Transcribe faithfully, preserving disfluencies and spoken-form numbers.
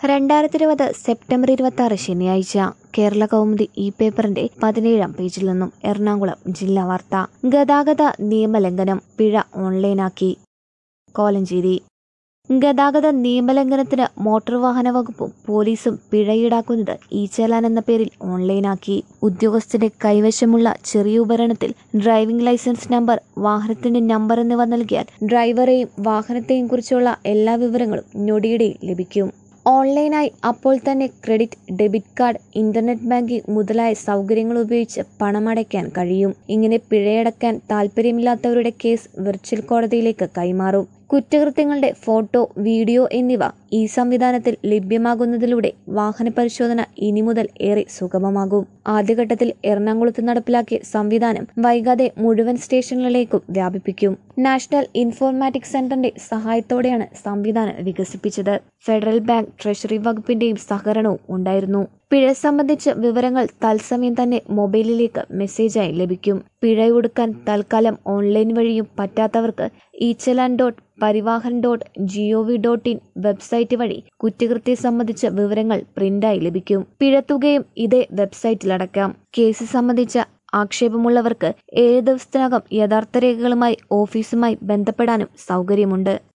രണ്ടായിരത്തി ഇരുപത് സെപ്റ്റംബർ ഇരുപത്തി ആറ് ശനിയാഴ്ച കേരള കൗമുദി ഇ പേപ്പറിന്റെ പതിനേഴാം പേജിൽ നിന്നും എറണാകുളം ജില്ലാ വാർത്ത. ഗതാഗത നിയമലംഘനം പിഴ ഓൺലൈനാക്കി. കോലഞ്ചേരി. ഗതാഗത നിയമലംഘനത്തിന് മോട്ടോർ വാഹന വകുപ്പും പോലീസും പിഴ ഈടാക്കുന്നത് ഇ ചലാൻ എന്ന പേരിൽ ഓൺലൈനാക്കി. ഉദ്യോഗസ്ഥന്റെ കൈവശമുള്ള ചെറിയ ഉപകരണത്തിൽ ഡ്രൈവിംഗ് ലൈസൻസ് നമ്പർ, വാഹനത്തിന്റെ നമ്പർ എന്നിവ നൽകിയാൽ ഡ്രൈവറെയും വാഹനത്തെയും കുറിച്ചുള്ള എല്ലാ വിവരങ്ങളും ഞൊടിയിടയിൽ ലഭിക്കും. ഓൺലൈനായി അപ്പോൾ തന്നെ credit, debit card, internet banking മുതലായ സൗകര്യങ്ങൾ ഉപയോഗിച്ച് പണമടയ്ക്കാൻ കഴിയും. ഇങ്ങനെ പിഴയടക്കാൻ താൽപ്പര്യമില്ലാത്തവരുടെ കേസ് വിർച്വൽ കോടതിയിലേക്ക് കൈമാറും. കുറ്റകൃത്യങ്ങളുടെ ഫോട്ടോ, വീഡിയോ എന്നിവ ഈ സംവിധാനത്തിൽ ലഭ്യമാകുന്നതിലൂടെ വാഹന പരിശോധന ഇനി മുതൽ ഏറെ സുഗമമാകും. ആദ്യഘട്ടത്തിൽ എറണാകുളത്ത് നടപ്പിലാക്കിയ സംവിധാനം വൈകാതെ മുഴുവൻ സ്റ്റേഷനുകളിലേക്കും വ്യാപിപ്പിക്കും. നാഷണൽ ഇൻഫോർമാറ്റിക്സ് സെന്ററിന്റെ സഹായത്തോടെയാണ് സംവിധാനം വികസിപ്പിച്ചത്. ഫെഡറൽ ബാങ്ക്, ട്രഷറി വകുപ്പിന്റെയും സഹകരണവും ഉണ്ടായിരുന്നു. പിഴ സംബന്ധിച്ച വിവരങ്ങൾ തത്സമയം തന്നെ മൊബൈലിലേക്ക് മെസ്സേജായി ലഭിക്കും. പിഴ ഒടുക്കാൻ തൽക്കാലം ഓൺലൈൻ വഴിയും പറ്റാത്തവർക്ക് E challan dot Parivahan dot G O V dot in website വഴി കുറ്റകൃത്യം സംബന്ധിച്ച വിവരങ്ങൾ പ്രിന്റായി ലഭിക്കും. പിഴത്തുകയും ഇതേ വെബ്സൈറ്റിലടക്കാം. കേസ് സംബന്ധിച്ച ആക്ഷേപമുള്ളവർക്ക് ഏഴ് ദിവസത്തിനകം യഥാർത്ഥ രേഖകളുമായി ഓഫീസുമായി ബന്ധപ്പെടാനും സൗകര്യമുണ്ട്.